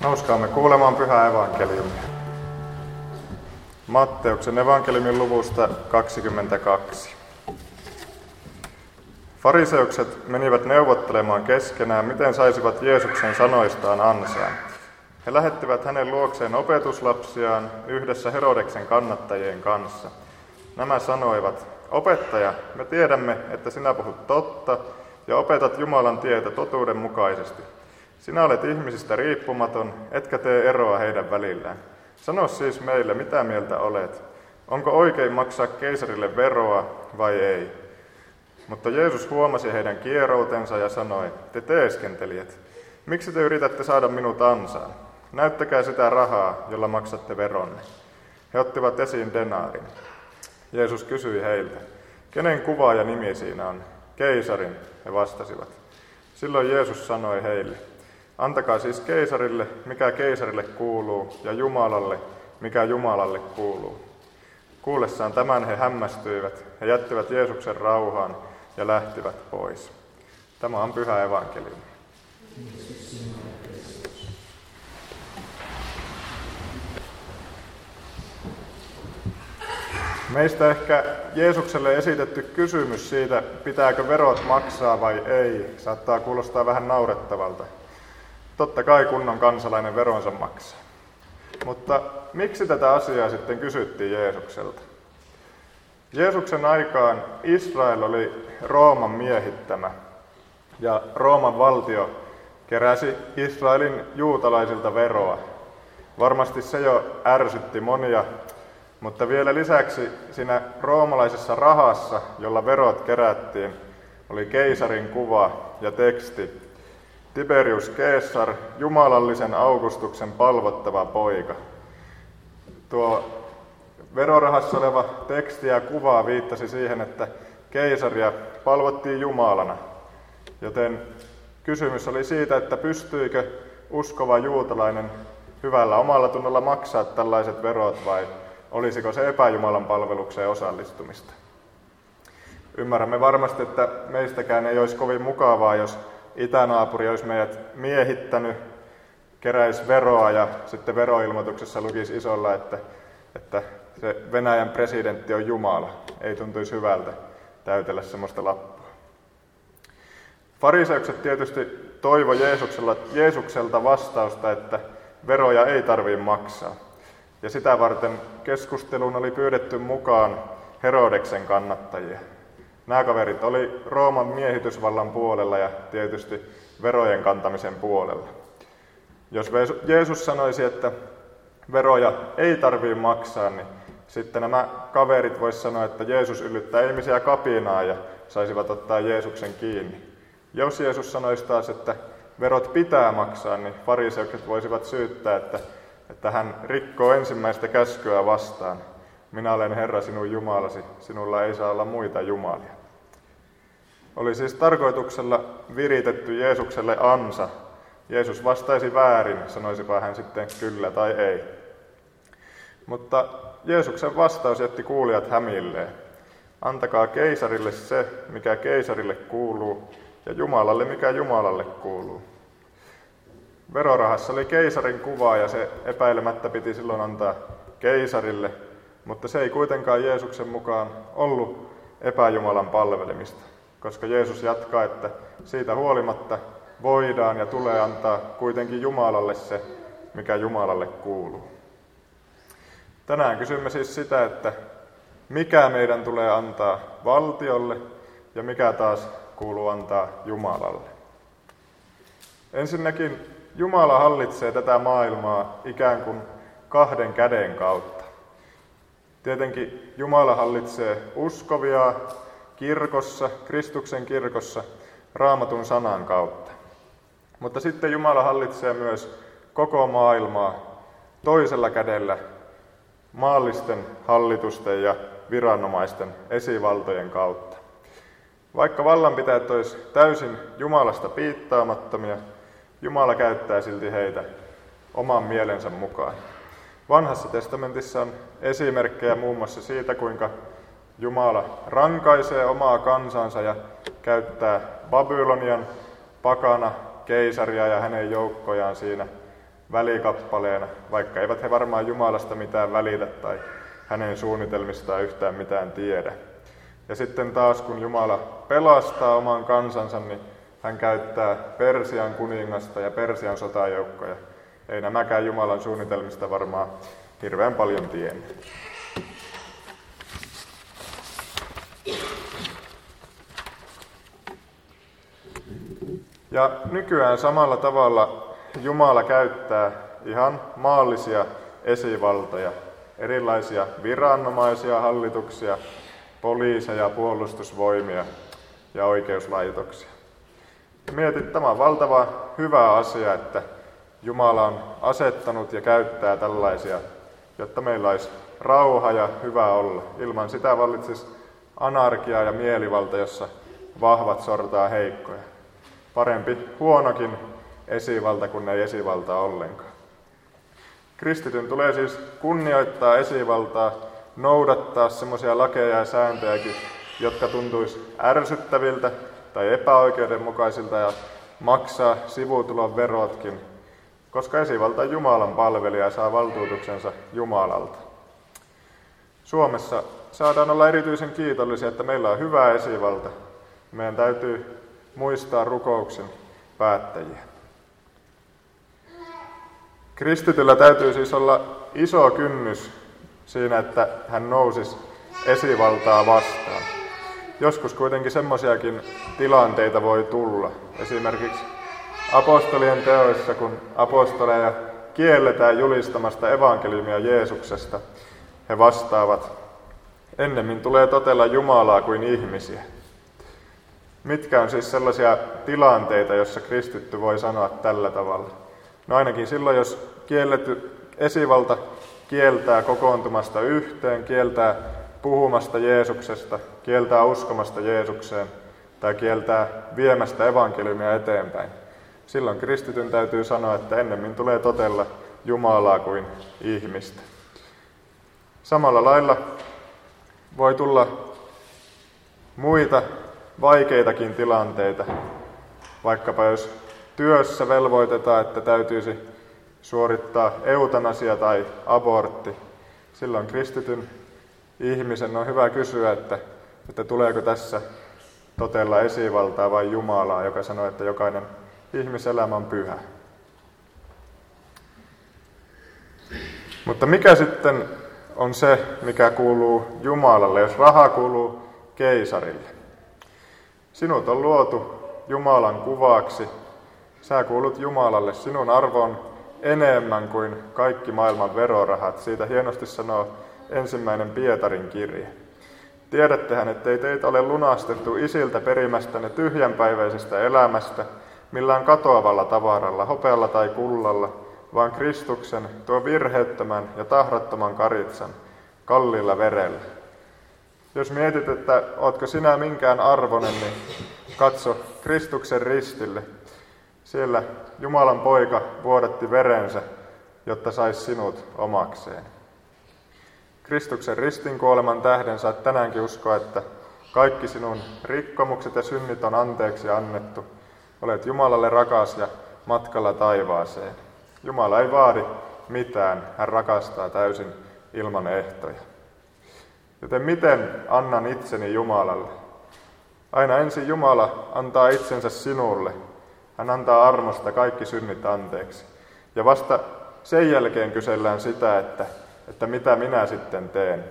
Nouskaamme kuulemaan pyhää evankeliumia. Matteuksen evankeliumin luvusta 22. Fariseukset menivät neuvottelemaan keskenään, miten saisivat Jeesuksen sanoistaan ansaan. He lähettivät hänen luokseen opetuslapsiaan yhdessä Herodeksen kannattajien kanssa. Nämä sanoivat: "Opettaja, me tiedämme, että sinä puhut totta ja opetat Jumalan tietä totuuden mukaisesti. Sinä olet ihmisistä riippumaton, etkä tee eroa heidän välillään. Sano siis meille, mitä mieltä olet. Onko oikein maksaa keisarille veroa vai ei?" Mutta Jeesus huomasi heidän kieroutensa ja sanoi: "Te teeskentelijät, miksi te yritätte saada minut ansaan? Näyttäkää sitä rahaa, jolla maksatte veronne." He ottivat esiin denaarin. Jeesus kysyi heiltä: "Kenen kuva ja nimi siinä on?" "Keisarin", he vastasivat. Silloin Jeesus sanoi heille: "Antakaa siis keisarille, mikä keisarille kuuluu, ja Jumalalle, mikä Jumalalle kuuluu." Kuullessaan tämän he hämmästyivät. He jättivät Jeesuksen rauhaan ja lähtivät pois. Tämä on pyhä evankeliumi. Meistä ehkä Jeesukselle esitetty kysymys siitä, pitääkö verot maksaa vai ei, saattaa kuulostaa vähän naurettavalta. Totta kai kunnon kansalainen veronsa maksaa. Mutta miksi tätä asiaa sitten kysyttiin Jeesukselta? Jeesuksen aikaan Israel oli Rooman miehittämä ja Rooman valtio keräsi Israelin juutalaisilta veroa. Varmasti se jo ärsytti monia, mutta vielä lisäksi siinä roomalaisessa rahassa, jolla verot kerättiin, oli keisarin kuva ja teksti: Tiberius Caesar, jumalallisen Augustuksen palvottava poika. Tuo verorahassa oleva teksti ja kuva viittasi siihen, että keisaria palvottiin jumalana. Joten kysymys oli siitä, että pystyikö uskova juutalainen hyvällä omalla tunnolla maksaa tällaiset verot vai olisiko se epäjumalan palvelukseen osallistumista. Ymmärrämme varmasti, että meistäkään ei olisi kovin mukavaa, jos itänaapuri olisi meidät miehittänyt, keräisi veroa ja sitten veroilmoituksessa lukisi isolla, että se Venäjän presidentti on Jumala. Ei tuntuisi hyvältä täytellä semmoista lappua. Fariseukset tietysti toivo Jeesukselta vastausta, että veroja ei tarvitse maksaa. Ja sitä varten keskusteluun oli pyydetty mukaan Herodeksen kannattajia. Nämä kaverit oli Rooman miehitysvallan puolella ja tietysti verojen kantamisen puolella. Jos Jeesus sanoisi, että veroja ei tarvitse maksaa, niin sitten nämä kaverit voisivat sanoa, että Jeesus yllyttää ihmisiä kapinaan ja saisivat ottaa Jeesuksen kiinni. Jos Jeesus sanoisi taas, että verot pitää maksaa, niin fariseukset voisivat syyttää, että hän rikkoo ensimmäistä käskyä vastaan. Minä olen Herra sinun Jumalasi, sinulla ei saa olla muita jumalia. Oli siis tarkoituksella viritetty Jeesukselle ansa. Jeesus vastaisi väärin, sanoisipa hän sitten kyllä tai ei. Mutta Jeesuksen vastaus jätti kuulijat hämilleen. Antakaa keisarille se, mikä keisarille kuuluu, ja Jumalalle, mikä Jumalalle kuuluu. Verorahassa oli keisarin kuva ja se epäilemättä piti silloin antaa keisarille, mutta se ei kuitenkaan Jeesuksen mukaan ollut epäjumalan palvelemista, koska Jeesus jatkaa, että siitä huolimatta voidaan ja tulee antaa kuitenkin Jumalalle se, mikä Jumalalle kuuluu. Tänään kysymme siis sitä, että mikä meidän tulee antaa valtiolle ja mikä taas kuuluu antaa Jumalalle. Ensinnäkin Jumala hallitsee tätä maailmaa ikään kuin kahden käden kautta. Tietenkin Jumala hallitsee uskovia kirkossa, Kristuksen kirkossa, Raamatun sanan kautta. Mutta sitten Jumala hallitsee myös koko maailmaa toisella kädellä maallisten hallitusten ja viranomaisten esivaltojen kautta. Vaikka vallanpitäjät olisi täysin Jumalasta piittaamattomia, Jumala käyttää silti heitä oman mielensä mukaan. Vanhassa testamentissa on esimerkkejä muun muassa siitä, kuinka Jumala rankaisee omaa kansansa ja käyttää Babylonian pakana keisaria ja hänen joukkojaan siinä välikappaleena, vaikka eivät he varmaan Jumalasta mitään välitä tai hänen suunnitelmistaan yhtään mitään tiedä. Ja sitten taas kun Jumala pelastaa oman kansansa, niin hän käyttää Persian kuningasta ja Persian sotajoukkoja. Ei nämäkään Jumalan suunnitelmista varmaan hirveän paljon tiennyt. Ja nykyään samalla tavalla Jumala käyttää ihan maallisia esivaltoja, erilaisia viranomaisia, hallituksia, poliiseja, puolustusvoimia ja oikeuslaitoksia. Mietit, tämä on valtava hyvä asia, että Jumala on asettanut ja käyttää tällaisia, jotta meillä olisi rauha ja hyvä olla. Ilman sitä vallitsisi anarkia ja mielivalta, jossa vahvat sortaa heikkoja. Parempi huonokin esivalta kuin ei esivaltaa ollenkaan. Kristityn tulee siis kunnioittaa esivaltaa, noudattaa semmoisia lakeja ja sääntöjäkin, jotka tuntuisi ärsyttäviltä tai epäoikeudenmukaisilta ja maksaa sivutulon verotkin, koska esivalta on Jumalan palvelija ja saa valtuutuksensa Jumalalta. Suomessa saadaan olla erityisen kiitollisia, että meillä on hyvä esivalta. Meidän täytyy muistaa rukouksen päättäjiä. Kristityllä täytyy siis olla iso kynnys siinä, että hän nousisi esivaltaa vastaan. Joskus kuitenkin semmoisiakin tilanteita voi tulla. Esimerkiksi apostolien teoissa, kun apostoleja kielletään julistamasta evankeliumia Jeesuksesta, he vastaavat, ennemmin tulee totella Jumalaa kuin ihmisiä. Mitkä on siis sellaisia tilanteita, joissa kristitty voi sanoa tällä tavalla? No ainakin silloin, jos kielletty esivalta kieltää kokoontumasta yhteen, kieltää puhumasta Jeesuksesta, kieltää uskomasta Jeesukseen tai kieltää viemästä evankeliumia eteenpäin. Silloin kristityn täytyy sanoa, että ennemmin tulee totella Jumalaa kuin ihmistä. Samalla lailla voi tulla muita vaikeitakin tilanteita, vaikkapa jos työssä velvoitetaan, että täytyisi suorittaa eutanasia tai abortti. Silloin kristityn ihmisen on hyvä kysyä, että tuleeko tässä totella esivaltaa vai Jumalaa, joka sanoo, että jokainen ihmiselämä on pyhä. Mutta mikä sitten on se, mikä kuuluu Jumalalle, jos raha kuuluu keisarille? Sinut on luotu Jumalan kuvaksi. Sä kuulut Jumalalle. Sinun arvo on enemmän kuin kaikki maailman verorahat. Siitä hienosti sanoo 1. Pietarin kirje. Tiedättehän, ettei teitä ole lunastettu isiltä perimästänne tyhjänpäiväisestä elämästä, millään katoavalla tavaralla, hopealla tai kullalla, vaan Kristuksen, tuo virheettömän ja tahrattoman karitsan, kalliilla verellä. Jos mietit, että ootko sinä minkään arvoinen, niin katso Kristuksen ristille. Siellä Jumalan poika vuodatti verensä, jotta saisi sinut omakseen. Kristuksen ristinkuoleman tähden saat tänäänkin uskoa, että kaikki sinun rikkomukset ja synnit on anteeksi annettu. Olet Jumalalle rakas ja matkalla taivaaseen. Jumala ei vaadi mitään, hän rakastaa täysin ilman ehtoja. Joten miten annan itseni Jumalalle? Aina ensin Jumala antaa itsensä sinulle. Hän antaa armosta kaikki synnit anteeksi. Ja vasta sen jälkeen kysellään sitä, että mitä minä sitten teen.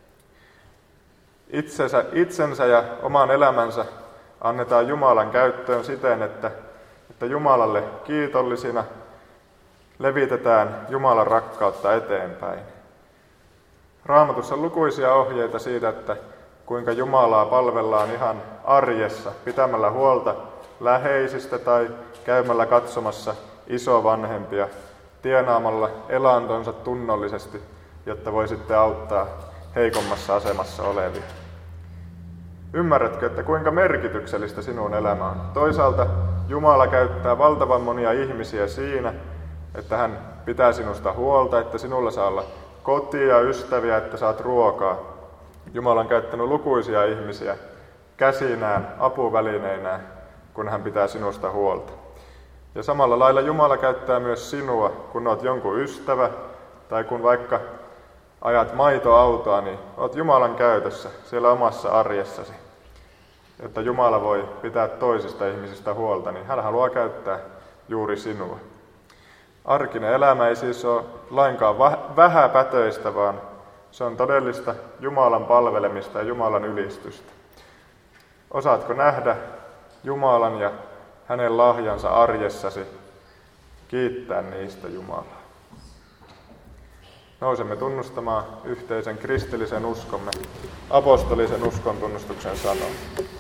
Itsensä ja oman elämänsä annetaan Jumalan käyttöön siten, että Jumalalle kiitollisina levitetään Jumalan rakkautta eteenpäin. Raamatussa on lukuisia ohjeita siitä, että kuinka Jumalaa palvellaan ihan arjessa, pitämällä huolta läheisistä tai käymällä katsomassa isovanhempia, tienaamalla elantonsa tunnollisesti, jotta voi sitten auttaa heikommassa asemassa olevia. Ymmärrätkö, että kuinka merkityksellistä sinun elämä on? Toisaalta Jumala käyttää valtavan monia ihmisiä siinä, että hän pitää sinusta huolta, että sinulla saa olla kotia, ystäviä, että saat ruokaa. Jumala on käyttänyt lukuisia ihmisiä käsinään, apuvälineinään, kun hän pitää sinusta huolta. Ja samalla lailla Jumala käyttää myös sinua, kun olet jonkun ystävä tai kun vaikka ajat maitoautoa, niin olet Jumalan käytössä siellä omassa arjessasi. Jotta Jumala voi pitää toisista ihmisistä huolta, niin hän haluaa käyttää juuri sinua. Arkinen elämä ei siis ole lainkaan vähäpätöistä, vaan se on todellista Jumalan palvelemista ja Jumalan ylistystä. Osaatko nähdä Jumalan ja hänen lahjansa arjessasi, kiittää niistä Jumalaa? Nousemme tunnustamaan yhteisen kristillisen uskomme, apostolisen uskon tunnustuksen sanoin.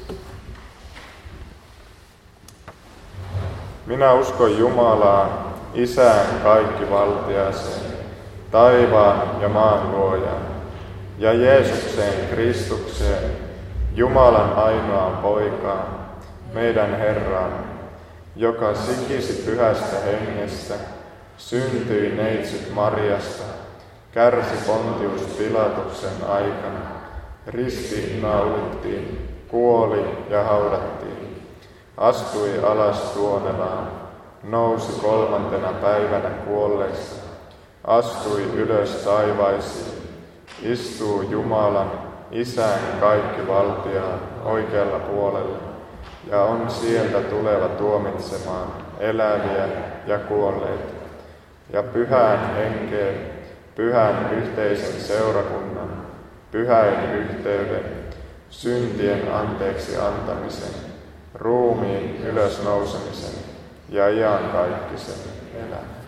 Minä uskon Jumalaan, Isään kaikkivaltiaiseen, taivaan ja maan luojaan, ja Jeesukseen Kristukseen, Jumalan ainoaan poikaan, meidän Herraan, joka sikisi pyhästä hengestä, syntyi neitsyt Marjasta, kärsi Pontius Pilatuksen aikana, ristiinnaulittiin, kuoli ja haudattiin, astui alas suonelaan, nousi 3. päivänä kuolleista, astui ylös taivaisiin, istuu Jumalan, Isän kaikkivaltiaan oikealla puolella, ja on sieltä tuleva tuomitsemaan eläviä ja kuolleita, ja pyhään henkeen, pyhän yhteisen seurakunnan, pyhäin yhteyden, syntien anteeksi antamisen, ruumiin ylösnousemisen ja iankaikkisen elämän.